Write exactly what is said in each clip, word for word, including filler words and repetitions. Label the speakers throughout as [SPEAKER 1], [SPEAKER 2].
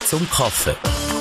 [SPEAKER 1] zum Kaffee.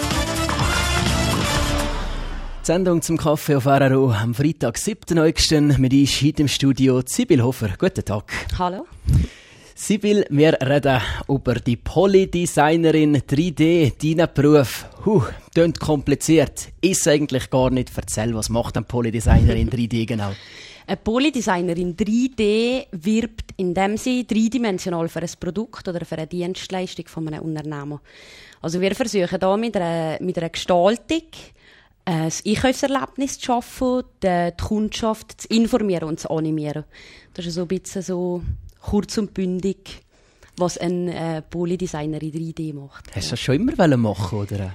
[SPEAKER 2] Die Sendung zum Kaffee auf R R O am Freitag, siebten August. Mit uns heute im Studio Sibyl Hofer. Guten Tag.
[SPEAKER 3] Hallo.
[SPEAKER 2] Sibyl, wir reden über die Polydesignerin drei D, deinen Beruf. Huh, klingt kompliziert. Ist eigentlich gar nicht. Erzähl, was macht eine Polydesignerin drei D genau?
[SPEAKER 3] Eine Polydesignerin drei D wirbt, indem sie dreidimensional für ein Produkt oder für eine Dienstleistung von einem Unternehmen. Also wir versuchen hier mit einer, mit einer Gestaltung ein Einkaufserlebnis zu schaffen, die Kundschaft zu informieren und zu animieren. Das ist so ein bisschen so kurz und bündig, was eine äh, Polydesignerin drei D macht.
[SPEAKER 2] Hast du das schon immer machen oder?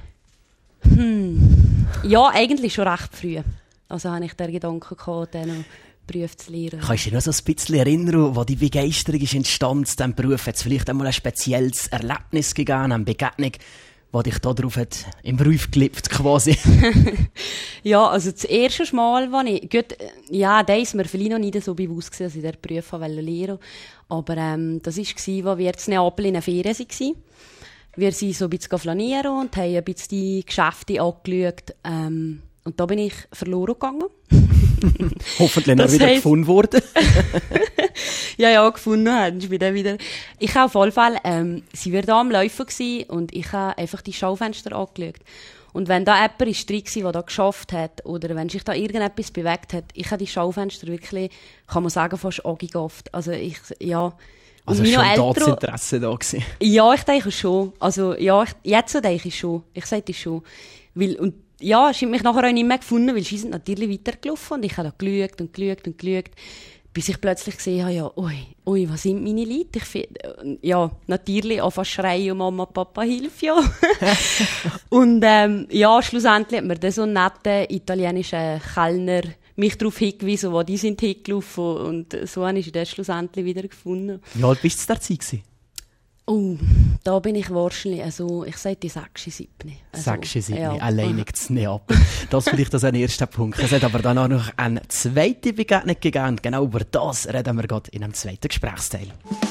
[SPEAKER 3] Hm. Ja, eigentlich schon recht früh. Also habe ich den Gedanken gehabt, den Beruf zu lernen.
[SPEAKER 2] Kannst du dich noch so ein bisschen erinnern, wo die Begeisterung ist entstanden zu diesem Beruf? Hat es vielleicht einmal ein spezielles Erlebnis gegeben, eine Begegnung, die dich darauf hat im Beruf geliebt quasi?
[SPEAKER 3] Ja, also das erste Mal, als ich, gut, ja, da ist mir vielleicht noch nicht so bewusst gewesen, dass ich diesen Beruf lernen wollte. Aber ähm, das war, als wir in Neapel in der Ferien waren. Wir sind so ein bisschen flanieren und haben ein bisschen die Geschäfte angeschaut. Ähm, und da bin ich verloren gegangen.
[SPEAKER 2] Hoffentlich noch wieder heisst, gefunden worden.
[SPEAKER 3] ja, ja, gefunden haben. Ich bin dann wieder. Ich habe auf jeden Fall, ähm, sie war da am Laufen gewesen und ich habe einfach die Schaufenster angeschaut. Und wenn da jemand ist drin war, der da geschafft hat, oder wenn sich da irgendetwas bewegt hat, ich habe die Schaufenster wirklich, kann man sagen, fast angegafft. Also ich, ja.
[SPEAKER 2] Also schon da das Interesse da gewesen?
[SPEAKER 3] Ja, ich denke schon. Also, ja, ich, jetzt denke ich schon. Ich sage das schon. Weil, und, ja, ich habe mich nachher auch nicht mehr gefunden, weil sie sind natürlich weitergelaufen und ich habe da geschaut und geschaut und geschaut, bis ich plötzlich gesehen habe, ja, ui, ui, was sind meine Leute? Ich find, ja, natürlich auch fast schreien, Mama, Papa, hilf ja. Und ähm, ja, schlussendlich hat mir dann so ein netter italienischer Kellner mich darauf hingewiesen, wo die sind hingelaufen und so habe ich dann schlussendlich wieder gefunden.
[SPEAKER 2] Wie alt bist du zu der Zeit?
[SPEAKER 3] Oh, da bin ich wahrscheinlich, also, ich sage die sechste, siebte. Also,
[SPEAKER 2] sechste, siebte,
[SPEAKER 3] ja.
[SPEAKER 2] alleinig zu Neapel. Das vielleicht als ein erster Punkt. Es hat aber dann auch noch eine zweite Begegnung gegeben. Und genau über das reden wir gerade in einem zweiten Gesprächsteil.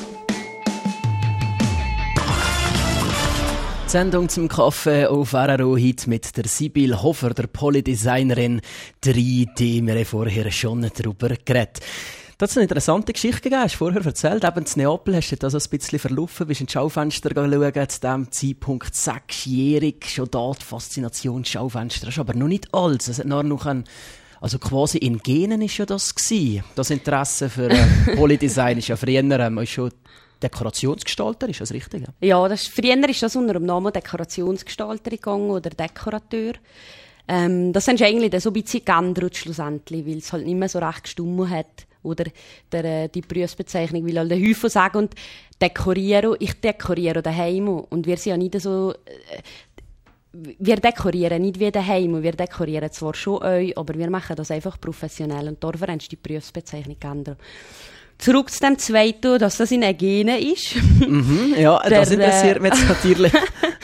[SPEAKER 2] Die Sendung zum Kaffee auf R R O heute mit der Sibyl Hofer, der Polydesignerin drei D. Wir haben vorher schon darüber geredet. Das hat eine interessante Geschichte gegeben, hast du vorher erzählt. Eben in Neapel hast du da so ein bisschen verlaufen, bist in die Schaufenster schauen, zu diesem Zeitpunkt sechsjährig, schon da die Faszination Schaufenster. Das ist aber noch nicht alles. Es hat noch ein, also quasi in Genen ist ja das gewesen. Das Interesse für äh, Polydesign ist ja früher ähm, schon Dekorationsgestalter, ist das richtig?
[SPEAKER 3] Ja, das, früher ist das unter dem Namen Dekorationsgestalter gegangen oder Dekorateur. Ähm, das haben sie eigentlich dann so ein bisschen geändert schlussendlich, weil es halt nicht mehr so recht gestummen hat. Oder der, die Berufsbezeichnung, weil alle Häufen sagen, und dekorieren, ich dekoriere daheim. Und wir sind ja nicht so, wir dekorieren nicht wie daheim. Wir dekorieren zwar schon euch, aber wir machen das einfach professionell. Und dafür haben sie die Berufsbezeichnung geändert. Zurück zu dem Zweiten, dass das in den Genen ist.
[SPEAKER 2] Mhm, ja, der, das interessiert mich jetzt natürlich.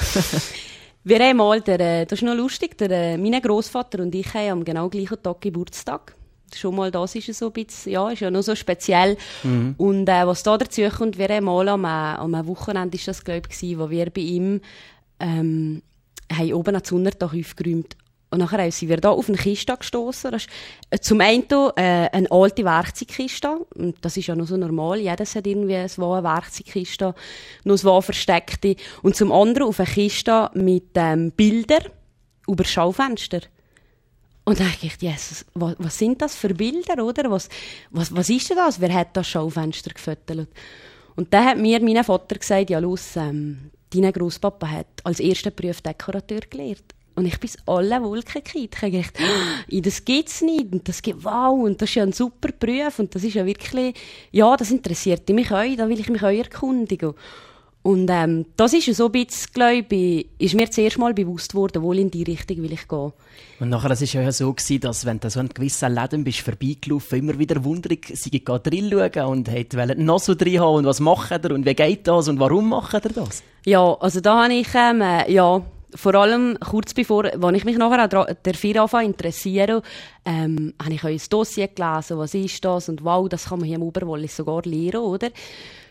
[SPEAKER 3] Wir haben mal, der, das ist noch lustig, der, mein Grossvater und ich haben am genau gleichen Tag Geburtstag. Schon mal das ist so ein bisschen, ja, ist ja noch so speziell. Mhm. Und äh, was da dazu kommt, wir haben mal am, am Wochenende ist das, glaube ich, wo wir bei ihm ähm, haben oben an Sonntag aufgeräumt. Und nachher sind wir da auf eine Kiste gestossen. Das ist äh, zum einen äh, eine alte Werkzeugkiste. Und das ist ja noch so normal. Jedes hat irgendwie eine Werkzeugkiste, noch eine versteckte. Und zum anderen auf eine Kiste mit ähm, Bildern über Schaufenster. Und dann dachte ich, Jesus, was, was sind das für Bilder, oder? Was, was, was ist denn das? Wer hat das Schaufenster gefüttert? Und dann hat mir mein Vater gesagt, ja, los, ähm, dein Grosspapa hat als ersten Beruf Dekorateur gelernt. Und ich bin alle Wolken gekriegt. Ich habe gedacht, oh, das gibt's nicht. Und das gibt, wow, und das ist ja ein super Beruf. Und das ist ja wirklich, ja, das interessiert mich auch. Da will ich mich auch erkundigen. Und ähm, das ist ja so ein bisschen, glaube ich, ist mir zuerst mal bewusst worden, wohl in die Richtung will ich gehen.
[SPEAKER 2] Und nachher, es war ja so gewesen, dass, wenn du so einen gewissen Läden bist, vorbeigelaufen, immer wieder wunderig, sie gehen drin schauen und wollten noch so drin haben und was macht er und wie geht das und warum macht er das?
[SPEAKER 3] Ja, also da habe ich, ähm, ja, vor allem kurz bevor, als ich mich nachher an der Firma anfangen interessieren, ähm, habe ich euch ein Dossier gelesen, was ist das und wow, das kann man hier im Oberwallis sogar lernen, oder?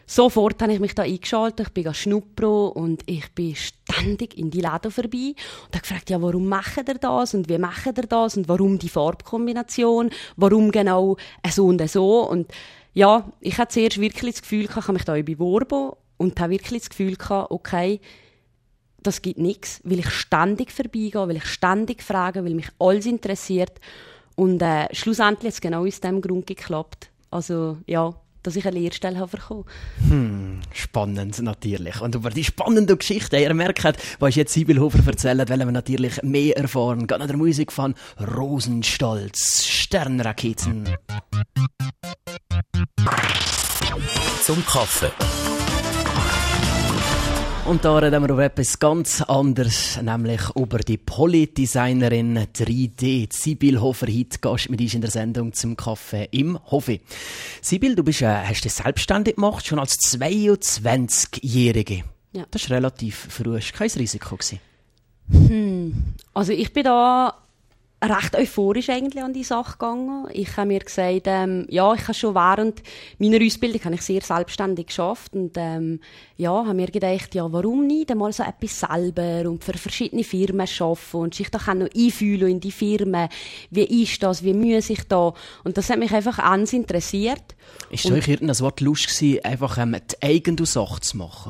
[SPEAKER 3] sofort habe ich mich da eingeschaltet, ich bin schnuppern und ich bin ständig in die Läden vorbei und habe gefragt, ja, warum macht ihr das und wie macht ihr das und warum die Farbkombination, warum genau so und so. Und ja, ich hatte zuerst wirklich das Gefühl, ich habe mich da beworben und habe wirklich das Gefühl gehabt, okay, das gibt nichts, weil ich ständig vorbeigehe, weil ich ständig frage, weil mich alles interessiert. Und äh, schlussendlich hat es genau aus diesem Grund geklappt. Also, ja, dass ich eine Lehrstelle habe bekommen.
[SPEAKER 2] Hm, spannend, natürlich. Und über die spannende Geschichte, ihr merkt, was jetzt Sibyl Hofer erzählt, wollen wir natürlich mehr erfahren. Geht an der Musik von Rosenstolz, Sternraketen.
[SPEAKER 1] Zum Kaffee.
[SPEAKER 2] Und da reden wir über etwas ganz anderes, nämlich über die Polydesignerin drei D. Sibyl Hofer, heute Gast mit uns in der Sendung zum Kaffee im Hoffi. Sibyl, du bist, äh, hast dich selbstständig gemacht, schon als zweiundzwanzigjährige.
[SPEAKER 3] Ja.
[SPEAKER 2] Das ist relativ früh. Das war kein Risiko.
[SPEAKER 3] Hm. Also ich bin da recht euphorisch eigentlich an die Sache gegangen. Ich habe mir gesagt, ähm, ja, ich habe schon während meiner Ausbildung habe ich sehr selbstständig geschafft und ähm, ja, habe mir gedacht, ja, warum nicht einmal so etwas selber und für verschiedene Firmen arbeiten und sich da auch noch einfühlen in die Firmen. Wie ist das? Wie muss ich da? Und das hat mich einfach ernst interessiert.
[SPEAKER 2] Ist es euch irgendein Wort Lust gewesen, einfach ähm, die eigene Sache zu machen?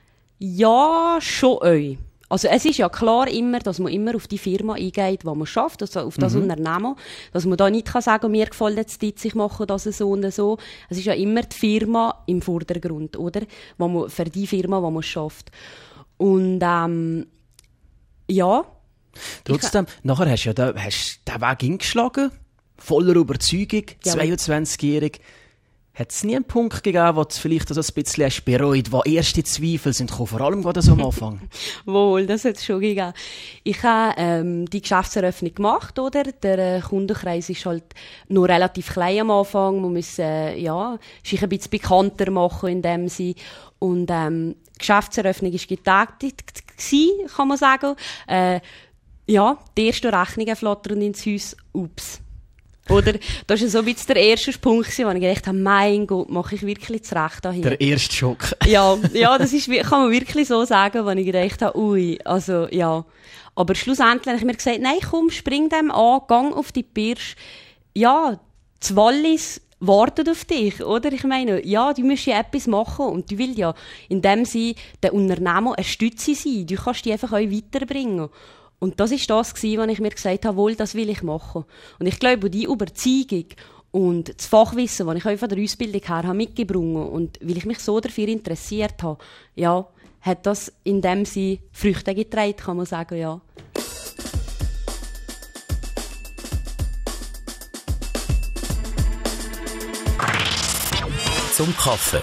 [SPEAKER 3] Ja, schon euch. Also es ist ja klar immer, dass man immer auf die Firma eingeht, die man schafft, also auf das mhm. Unternehmen, dass man da nicht kann sagen, mir gefällt jetzt das, ich mache das so und so. Es ist ja immer die Firma im Vordergrund, oder? Wo man, für die Firma, die man schafft. Und ähm, ja.
[SPEAKER 2] Trotzdem, ich, nachher hast du ja den, hast den Weg eingeschlagen, voller Überzeugung, ja. zweiundzwanzigjährig. Hat es nie einen Punkt gegeben, wo du vielleicht so ein bisschen hast bereut, wo erste Zweifel sind gekommen, vor allem gerade so am Anfang?
[SPEAKER 3] Wohl, das hat es schon gegeben. Ich habe ähm, die Geschäftseröffnung gemacht, oder? Der äh, Kundenkreis ist halt noch relativ klein am Anfang. Man muss äh, ja, sich ein bisschen bekannter machen in dem Sinne. Und ähm, die Geschäftseröffnung war getätigt gewesen, kann man sagen. Äh, ja, die ersten Rechnungen flattern ins Haus. Ups. Oder? Das war so ein bisschen der erste Punkt, wo ich gedacht habe, mein Gott, mache ich wirklich das Recht hier?
[SPEAKER 2] Der erste Schock.
[SPEAKER 3] Ja, ja, das ist, kann man wirklich so sagen, wo ich gedacht habe, ui, also, ja. Aber schlussendlich habe ich mir gesagt, nein, komm, spring dem an, gang auf die Pirsch. Ja, das Wallis wartet auf dich, oder? Ich meine, ja, du musst ja etwas machen und du willst ja in dem Sinne der Unternehmer eine Stütze sein. Du kannst die einfach auch weiterbringen. Und das war das, was ich mir gesagt habe, wohl, das will ich machen. Und ich glaube, die Überzeugung und das Fachwissen, das ich auch von der Ausbildung her habe mitgebracht und weil ich mich so dafür interessiert habe, ja, hat das in dem Sinne Früchte getragen, kann man sagen, ja.
[SPEAKER 1] Zum Kaffee.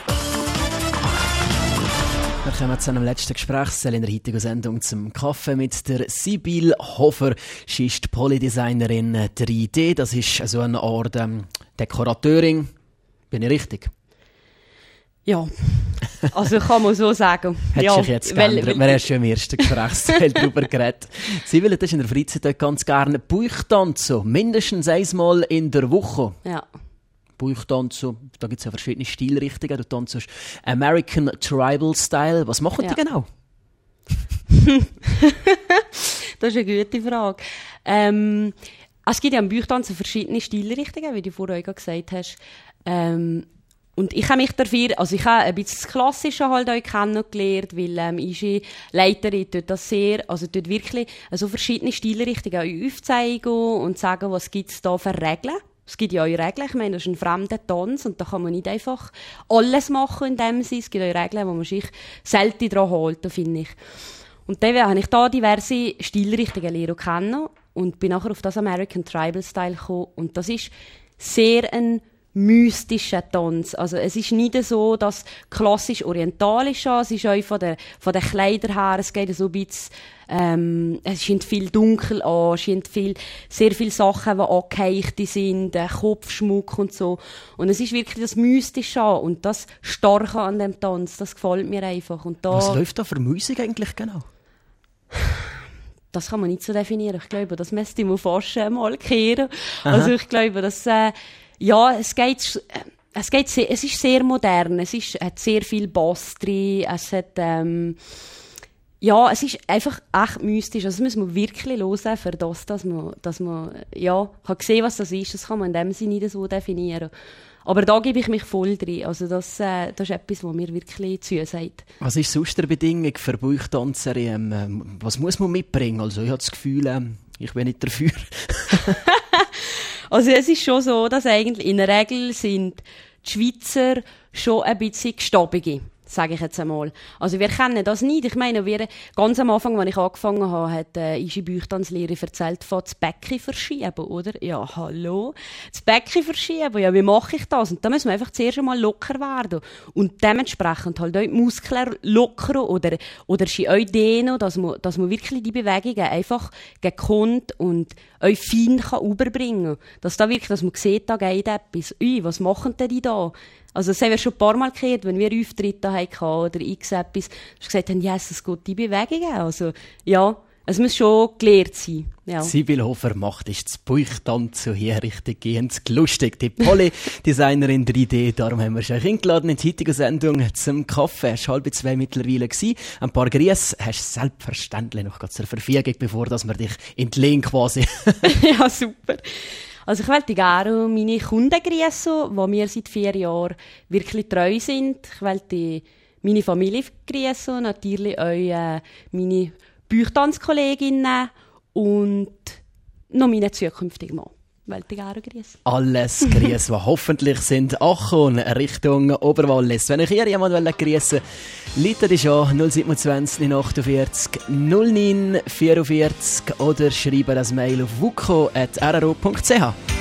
[SPEAKER 2] Wir kommen zu einem letzten Gesprächsteil in der heutigen Sendung zum Kaffee mit der Sibyl Hofer. Sie ist die Polydesignerin drei D. Das ist so eine Art ähm, Dekorateurin. Bin ich richtig?
[SPEAKER 3] Ja, also kann man so sagen.
[SPEAKER 2] Hättest
[SPEAKER 3] ja,
[SPEAKER 2] dich jetzt geändert. Wir haben schon im ersten Gesprächsteil darüber geredet. Sibyl, das ist in der Freizeit ganz gerne Bauchtanzen. Mindestens einmal in der Woche.
[SPEAKER 3] Ja.
[SPEAKER 2] Bauchtanzen, da gibt es ja verschiedene Stilrichtungen. Du tanzt American Tribal Style. Was machen
[SPEAKER 3] ja.
[SPEAKER 2] die genau?
[SPEAKER 3] Das ist eine gute Frage. Ähm, es gibt ja im Bauchtanzen verschiedene Stilrichtungen, wie du vorher auch gesagt hast. Ähm, und ich habe mich dafür, also ich habe ein bisschen das Klassische halt auch kennengelernt, weil ähm, unsere Leiterin tut das sehr, also tut wirklich also verschiedene Stilrichtungen aufzeigen und sagen, was gibt es da für Regeln. Es gibt ja auch Regeln, ich meine, das ist ein fremder Tanz und da kann man nicht einfach alles machen in dem Sinne. Es gibt auch Regeln, wo man sich selten daran hält, finde ich. Und dann habe ich da diverse Stilrichtungen lernen kennen und bin nachher auf das American Tribal Style gekommen. Und das ist sehr ein mystischer Tanz. Also es ist nicht so, dass klassisch orientalisch ist, es ist auch von den, von den Kleidern her, es geht so ein bisschen, ähm, es scheint viel dunkel an, es scheint viel, sehr viele Sachen, die angeheicht sind, äh, Kopfschmuck und so. Und es ist wirklich das Mystische und das Starke an dem Tanz, das gefällt mir einfach. Und da,
[SPEAKER 2] was läuft da für Musik eigentlich genau?
[SPEAKER 3] Das kann man nicht so definieren. Ich glaube, das müsste man fast mal kehren. Also ich glaube, dass, äh, ja, es geht, es geht sehr, es ist sehr modern, es ist, hat sehr viel Bass drin, es hat, ähm, ja, es ist einfach echt mystisch. Also, das muss man wirklich hören, für das, dass man, dass man, ja, kann sehen, was das ist. Das kann man in dem Sinne nicht so definieren. Aber da gebe ich mich voll drin. Also, das, äh, das ist etwas, was mir wirklich zusagt. Was
[SPEAKER 2] ist sonst die Bedingung für Bauchtanzerin? Ähm, was muss man mitbringen? Also, ich habe das Gefühl, ähm, ich bin nicht dafür.
[SPEAKER 3] Also, es ist schon so, dass eigentlich in der Regel sind die Schweizer schon ein bisschen gestabige. Sage ich jetzt einmal. Also wir kennen das nicht. Ich meine, wir, ganz am Anfang, als ich angefangen habe, hat äh, unsere Bauchtanzlehrerin erzählt, von das Becken verschieben, oder? Ja, hallo? Das Becken verschieben, ja, wie mache ich das? Und da müssen wir einfach zuerst einmal locker werden. Und dementsprechend halt auch die Muskeln lockern oder, oder sie auch dehnen, dass man, dass man wirklich die Bewegungen einfach gekonnt und euch fein kann überbringen. Dass da wirklich, dass man sieht, da geht etwas. Ui, was machen denn die da? Also, das haben wir schon ein paar Mal gehört, wenn wir Auftritte hatten oder x etwas, dass wir gesagt haben, yes, es geht die Bewegungen. Also, ja, es muss schon gelehrt sein. Ja.
[SPEAKER 2] Sibyl Hofer macht ist das Bauchtanzen hier richtig gehend lustig. Die Polydesignerin drei D, darum haben wir euch eingeladen in die heutige Sendung zum Kaffee. Es war halb zwei mittlerweile gewesen. Ein paar Grüße hast du selbstverständlich noch zur Verfügung, bevor dass wir dich entlehnen quasi.
[SPEAKER 3] Ja, super. Also ich möchte gerne meine Kunden grüßen, die mir seit vier Jahren wirklich treu sind. Ich möchte meine Familie grüßen, natürlich auch äh, meine Bauchtanzkolleginnen und noch meine zukünftigen Mann. Ich gerne grüßen.
[SPEAKER 2] Alles Grüße, die hoffentlich sind angekommen Richtung Oberwallis. Wenn euch hier jemand grüßen will, leitet es an null zwei sieben neun achtundvierzig null neun vierundvierzig oder schreibt das Mail auf wuko at r r o punkt c h.